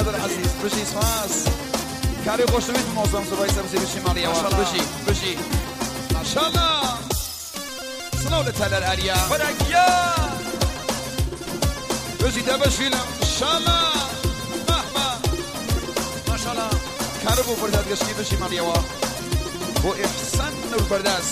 برادر عزیز بشی سپاس کاری خوشویت موسم سبای سبزی بشی ماریا بشی ماشاءالله سلام لتل الاريا فرقيا بشي دبش فيلم ان شاء الله مهما ما شاء الله كاربو فرداد قشكي بشي ماريا بو احسن الفرداس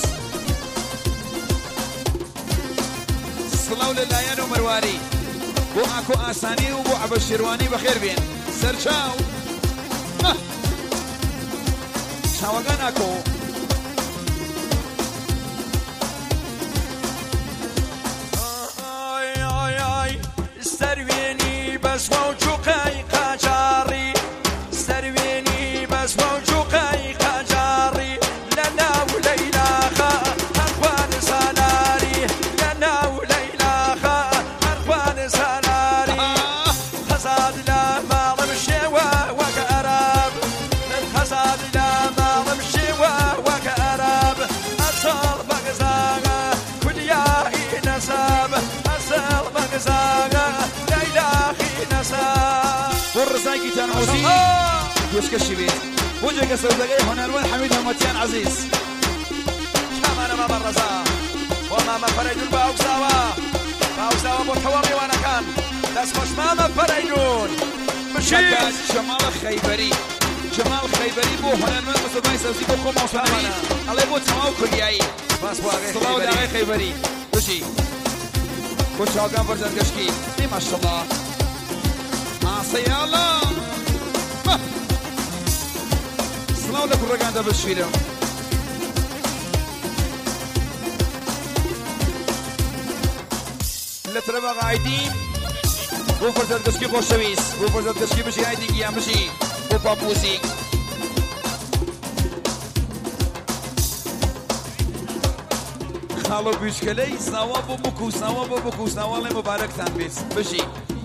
سلام للايان ومرواري بو اكو اساني وبو عبشيرواني بخير بين سرچاو شاوغان اكو استرويني بس موجوقي قاجاري استرويني بس موجوقي قاجاري لنا وليلى خا اخوان سالاري لنا وليلى خا اخوان سالاري خزاد لا ما رمشيوا وكأراب خزاد لا ما رمشيوا وكأراب اصل بغزاغا كل يا نساب اصل بغزاغا والرزاقي تان موسي يشكشي بيه وجهك سوداقي هنالوان حميد همتيان عزيز كمان ماما الرزاق وماما فريدون باوكساوا بوحوامي وانا كان اسمش ماما فريدون مشيت جمال خيبري بو هنالوان مصطفى سوسي بو خو موصلي الله يبو تماو كرياي صلاو داغي خيبري بشي كل شاقان فرزان كشكي ما شاء الله سيالا سلاو لك الرقان ده بالشيلة اللي تربى قاعدين بو فرزاد قسكي خوشويس بو فرزاد قسكي بشي قاعدين قيام بشي بو بابوسي خالو بيشكلي سوا بو بكو سوا لي مبارك تنبيس بشي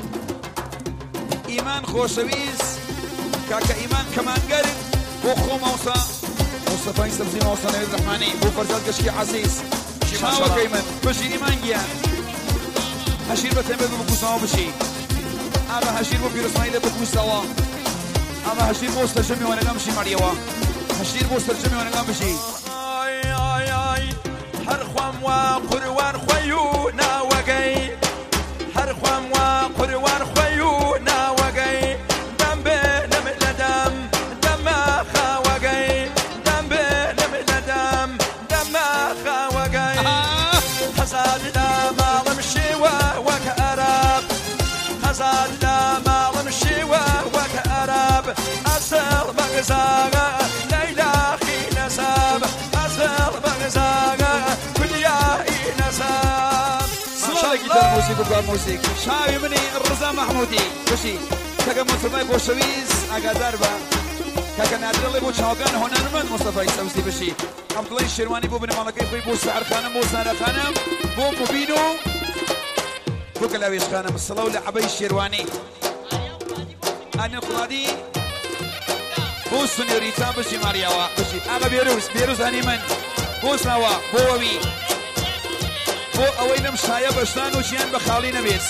إيمان خوشويس كاكا إيمان كمان قرب بو خو موسى مصطفى سبزي موسى نبيل الرحماني بو فرزاد قشكي عزيز شاوك إيمان بشي إيمان قيان هشير بتنبيل بو سوا بشي أما هشير بو بير اسماعيل بو سوا أما هشير بو استرجمي وانا قام بشي مريوا هشير بو استرجمي وانا قام بشي آي هرخوام وقروان خويونا وقي هرخوام وقروان خويونا وقي دم بينم لدم دم خاوقي دم بينم لدم دم خاوقي حزاد لا ما رمشي وكأراب حزاد لا ما رمشي وكأراب أسر مغزاغا ليلى خي نساب أسر مغزاغا كل يا نساب صلاة جيتار موسيقى وقال موسيقى شاوي مني الرزا محمودي بشي كاكا مصطفى بوشويز اقا داربا كاكا نادر اللي بو شاوغان هنا من مصطفى سوسي بشي عبد الله الشيرواني بو بن مالكي خوي بو سعر خانم بو سارة خانم بو مبينو بو كلاويش خانم الصلاة لعبي الشيرواني انا قلادي بو سنيوريتا بشي مارياوا بشي اقا بيروز هني من بو سوا بو وبي بو اوينم شايا بشتان وشيان بخالي نبيس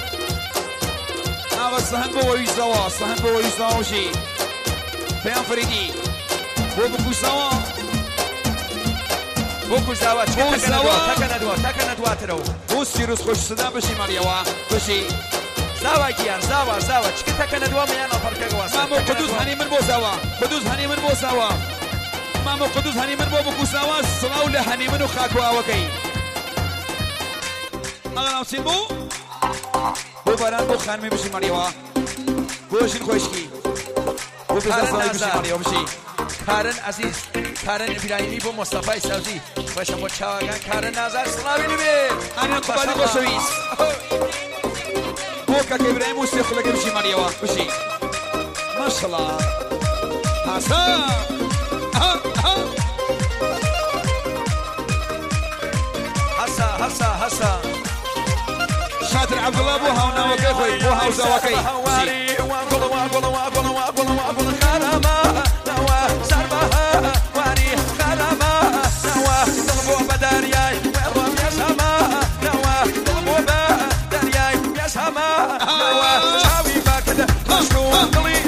اما سهن بو ويزاوا سهن بو ويزاوا وشي بيان فريدي بو بكوزاوا بكوزاوا تكندوا ترو بو سيروس خوش صدا بشي ماريوا بشي زاوا كيان زاوا چكي تكندوا ميانا فرقه قواس مامو قدوس هني من بو زاوا قدوس هني من بو زاوا مامو قدوس هني من بو بكوزاوا صلاو لهني منو خاكو اوكي اغنام سين بو باران بو خانمي بشي ماريوا بو شين خوشكي بو بزار صلاحي بشي ماريوا بشي كارن عزيز كارن إبراهيمي بو مصطفى سوزي باشه بو چاوگان كارن نازار سلاوي نبي انا قبالي بو شويس بو كاكا إبراهيم بو سيخلق بشي ماريوا بشي ما شاء الله حسن هسا شاطر عبد الله بوها وناوكي خوي بوها وزاوكي خرما نوا سربها واري خرما نوا ضربوا بدرياي ويرم يا سما نوا ضربوا بدرياي يا سما نوا شاوي باكده مشروع قليل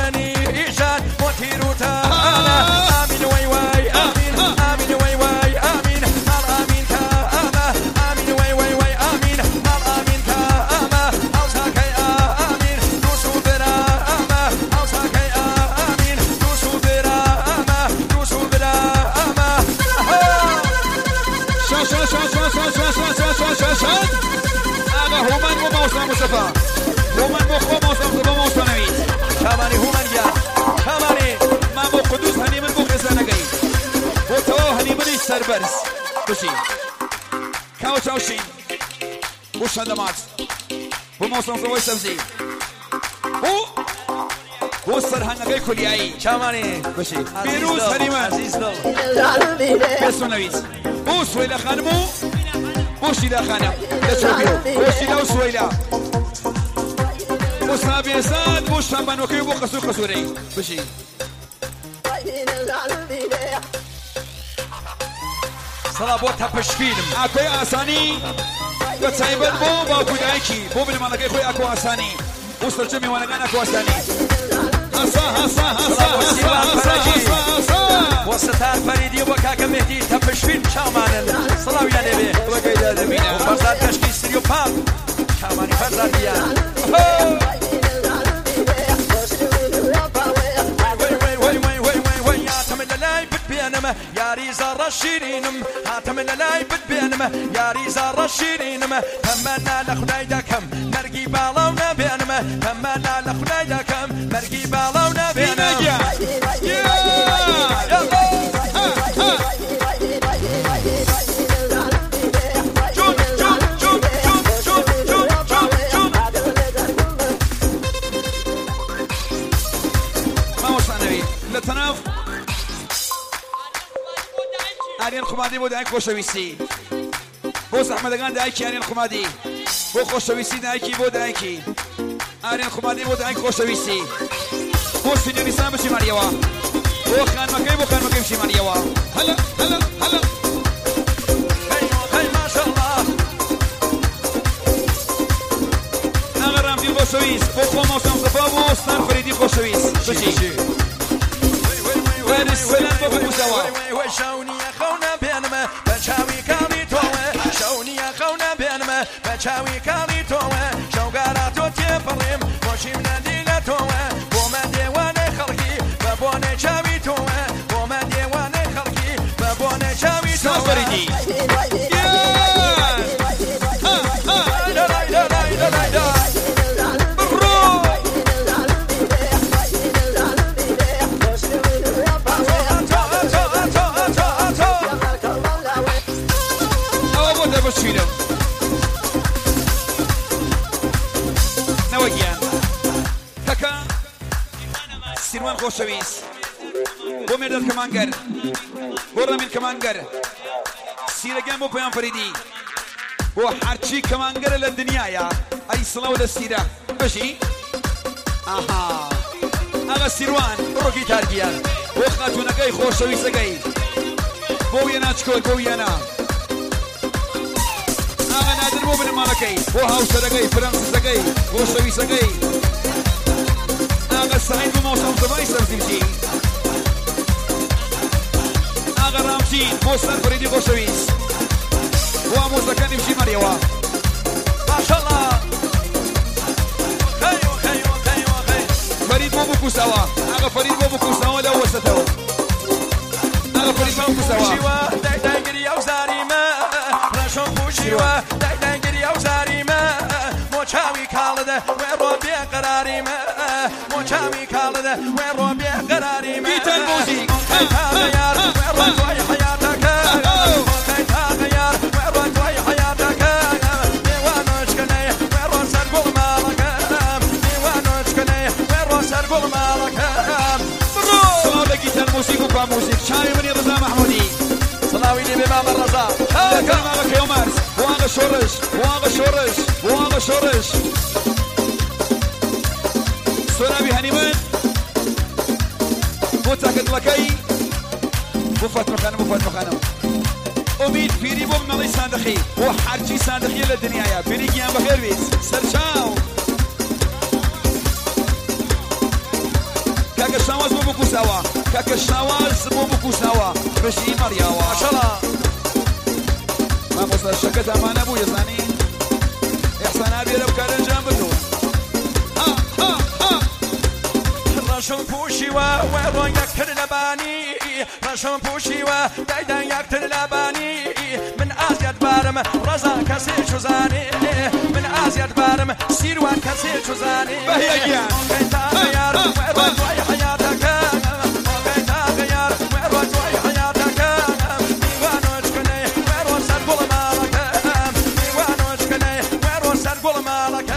ومن بخو موسم زبا موسنويت شاماني هو من جا شاماني ما بو قدوس هني من بو خزانقي وتو هني مني سربرز بشي كاو تشاوشين وش هذا مات وموسم زبا سبزي هو السرهنقي كلياي شاماني بشي بيروز هني من عزيز دل بسونويت بو سويلة خانمو بوشي لا خانم لا تشوفيو بوشي لا وسويلة وصابي ساد بوش شامبان وكيو بو قصو قصوري بشي صلاة بو تبشكينم اكوي اساني بتسايبن بو باكو دايكي بو بالمالكي خوي اكو اساني وصل جمي وانا كان اكو اساني هسا وستار فريدي وبكاك مهدي تبشفين شامان صلاة ويا نبي وكيدا دمينا وفرزاد تشكي ستريو بام شاماني فرزاد بيان ياري زار الشيرينم هاتم اللاي بتبينم ياري زار الشيرينم تمنا لخداي دكم مرقي بالاونا بينم تمنا لخداي دكم مرقي بالاونا بينم ما وصلنا بيه للتناف آرين خمادي بو دايك خوشويسي بوس احمد اغان دايكي آرين خمادي بو خوشويسي دايكي بو دايكي آرين خمادي بو دايك خوشويسي بو سيني نسان بشي ماريوا بو خان مكي بشي ماريوا هلا هلا هلا هاي ما شاء الله اغرام دي خوشويس بو خو موسم صفا بو ستار فريدي خوشويس بشي وين السلام بو مسوا شوني يا خونا بينما بشاوي كامي توه شوني يا خونا بينما بشاوي كامي توه شوقاراتو تيفريم وشي من دينا توه بوما ديواني خلقي ببوني شاوي توه بوما ديواني خلقي ببوني شاوي توه فريدي بشيلم نوجيان كاكا سيروان خوشويس بوميردر كمانجر بورامين كمانجر سيرجان بو بيان فريدي بو حرشي كمانجر للدنيا يا اي صلاة للسيرة بشي اها اغا سيروان روكي تارجيان وخاتونا جاي خوشويس جاي بويانا تشكول بويانا اغا نادر بو بن مالكي بو هاوسر جاي فرنسا جاي بو سويس جاي اغا سعيد بموسم زباي سمسيمشي اغا رامشين بو سر فريدي بو سويس بو اموزا كان يمشي مريوا ما شاء الله خيو خيو خيو خيو فريد بو بكوساوا اغا فريد بو بكوساوا لا وسطو اغا فريد بو بكوساوا شيوا داي داي غري اوزاري ما رشون بوشيوا داي داي غري اوزاري ما موچاوي كالده ويرو بقراري ما موچاوي كالده ويرو بقراري ما بيت الموسيقى يا ويرو توي حياتك يا ويرو توي حياتك ديوانوش كني ويرو سرقل مالك ديوانوش كني ويرو سرقل مالك صلاة لقيت الموسيقى وباموسيق شاي مني رضا محمودي صلاوي لي بمام الرضا كلام اغا كيومارس واغا شورش واغا شورش واغا شورش سورابي هنيمان متاكد لكي بوفات مخانم امید پیری بوم مالی صندخی و هرچی صندخی لدنیا یا پیری گیان بخیر بیس سرچاو کاک شنواز بو بکوساوا کاک شنواز بو بکوساوا بشی مریاوا ماشاءالله ما مصدر شكت امان ابو يزاني احسان ابي لو كان جنب بدون رشم پوشی و روی یک لبانی رشم پوشی و دایدن یک لبانی من ازیاد بارم رضا کسی چوزانی من ازیاد بارم سیروان کسی چوزانی بهیگیان تغییر و روی حیاتک موقع تغییر و روی حیاتک میوانوش کنی و رو سر گل مالک میوانوش کنی و رو سر گل مالک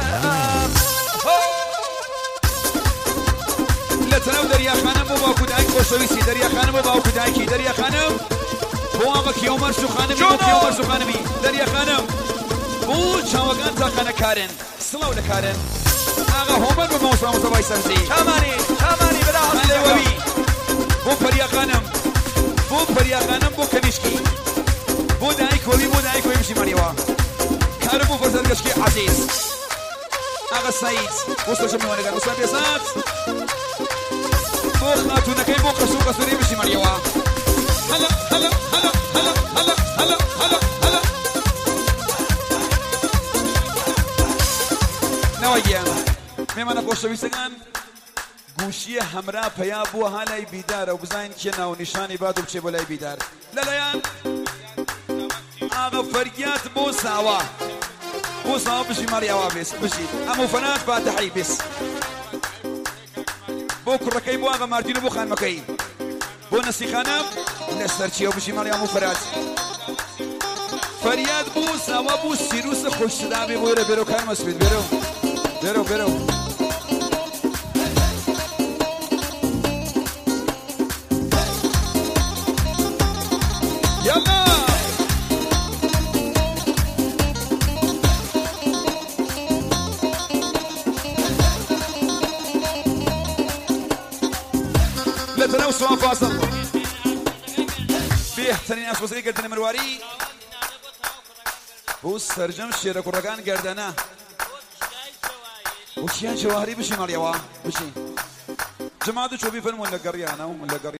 لتنو دریا خانم و با کودک خوشویسی دریا خانم و با کودکی دریا خانم بو آقا کیومر سو خانمی بو کیومر سو خانمی دریا خانم بو چاوگان تا خانه کارن سلو لکارن آقا هومن و موسى مصطفى سمسي تماني بدا علوي بو بريا خانم بو بريا خانم بو كنيشكي بو دايك وبي بو دايك وبي مشي مريوا كارم بو فرزاد كشكي عزيز آقا سعيد وصل شمي وانا قال وصل بيسات بو خاتونا كي بو قصو قصوري مشي مريوا هلا هلا هلا هلا هلا هلا هلا هلا نواجيان مێمانە خۆشەویستەکان گوشیە هەمرا پەیا بووە ها لای بیدارە و بزانین کێ ناو نیشانی بات و بچێ بۆ لای بیدار لەلایەن ئاغا فەرگیات بۆ ساوا بشی مەڕیاوا بێس بشی ئەمە فەنات فاتحەی بێس بۆ کوڕەکەی بۆ ئاغا ماردین و بۆ خانمەکەی بۆ نەسیخانە لەسەر چیە و بشی مەڕیام و فەرات فەریاد بۆ ساوا بۆ سیروسە خۆشتدا بێ بۆ ئێرە بێرە و کار مەسبێت بێرە يلا لا تنوسوا فاصل بيحتني ناس وصلي قردنا مرواري بوس سرجم شيرا كورغان قردنا وشيان شواري بشي ماليوا بشي جماعة شو بيفرمون لقريانا ولا